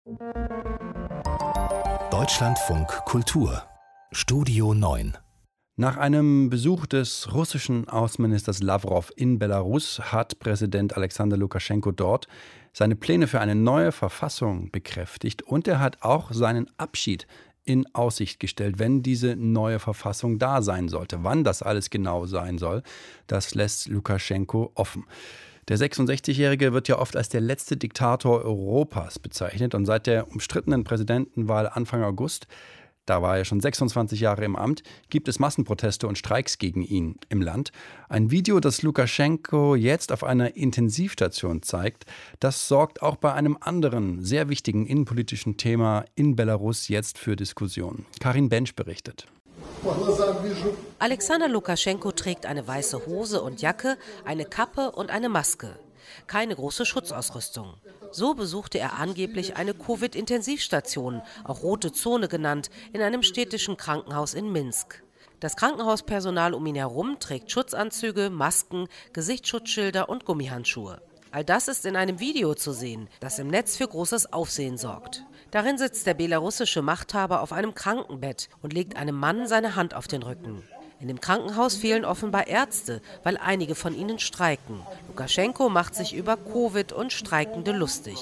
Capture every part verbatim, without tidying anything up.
Deutschlandfunk Kultur Studio neun. Nach einem Besuch des russischen Außenministers Lawrow in Belarus hat Präsident Alexander Lukaschenko dort seine Pläne für eine neue Verfassung bekräftigt und er hat auch seinen Abschied in Aussicht gestellt, wenn diese neue Verfassung da sein sollte. Wann das alles genau sein soll, das lässt Lukaschenko offen. Der sechsundsechzigjährige wird ja oft als der letzte Diktator Europas bezeichnet und seit der umstrittenen Präsidentenwahl Anfang August, da war er schon sechsundzwanzig Jahre im Amt, gibt es Massenproteste und Streiks gegen ihn im Land. Ein Video, das Lukaschenko jetzt auf einer Intensivstation zeigt, das sorgt auch bei einem anderen, sehr wichtigen innenpolitischen Thema in Belarus jetzt für Diskussionen. Karin Bench berichtet. Alexander Lukaschenko trägt eine weiße Hose und Jacke, eine Kappe und eine Maske. Keine große Schutzausrüstung. So besuchte er angeblich eine Covid-Intensivstation, auch Rote Zone genannt, in einem städtischen Krankenhaus in Minsk. Das Krankenhauspersonal um ihn herum trägt Schutzanzüge, Masken, Gesichtsschutzschilder und Gummihandschuhe. All das ist in einem Video zu sehen, das im Netz für großes Aufsehen sorgt. Darin sitzt der belarussische Machthaber auf einem Krankenbett und legt einem Mann seine Hand auf den Rücken. In dem Krankenhaus fehlen offenbar Ärzte, weil einige von ihnen streiken. Lukaschenko macht sich über Covid und Streikende lustig.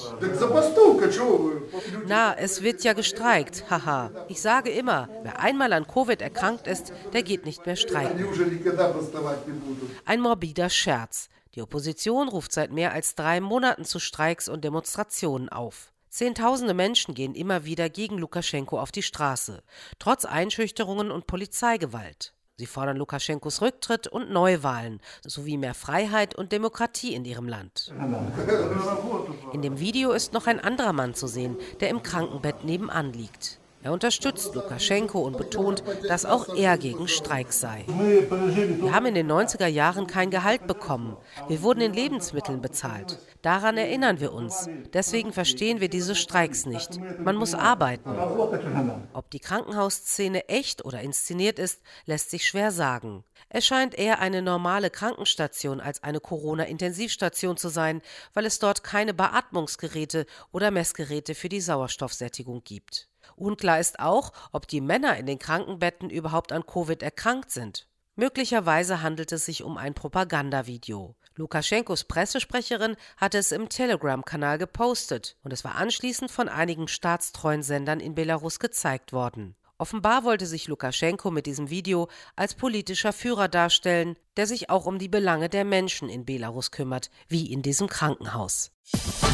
Na, es wird ja gestreikt, haha. Ich sage immer, wer einmal an Covid erkrankt ist, der geht nicht mehr streiken. Ein morbider Scherz. Die Opposition ruft seit mehr als drei Monaten zu Streiks und Demonstrationen auf. Zehntausende Menschen gehen immer wieder gegen Lukaschenko auf die Straße, trotz Einschüchterungen und Polizeigewalt. Sie fordern Lukaschenkos Rücktritt und Neuwahlen sowie mehr Freiheit und Demokratie in ihrem Land. In dem Video ist noch ein anderer Mann zu sehen, der im Krankenbett nebenan liegt. Er unterstützt Lukaschenko und betont, dass auch er gegen Streiks sei. Wir haben in den neunziger Jahren kein Gehalt bekommen. Wir wurden in Lebensmitteln bezahlt. Daran erinnern wir uns. Deswegen verstehen wir diese Streiks nicht. Man muss arbeiten. Ob die Krankenhausszene echt oder inszeniert ist, lässt sich schwer sagen. Es scheint eher eine normale Krankenstation als eine Corona-Intensivstation zu sein, weil es dort keine Beatmungsgeräte oder Messgeräte für die Sauerstoffsättigung gibt. Unklar ist auch, ob die Männer in den Krankenbetten überhaupt an Covid erkrankt sind. Möglicherweise handelt es sich um ein Propagandavideo. Lukaschenkos Pressesprecherin hatte es im Telegram-Kanal gepostet und es war anschließend von einigen staatstreuen Sendern in Belarus gezeigt worden. Offenbar wollte sich Lukaschenko mit diesem Video als politischer Führer darstellen, der sich auch um die Belange der Menschen in Belarus kümmert, wie in diesem Krankenhaus.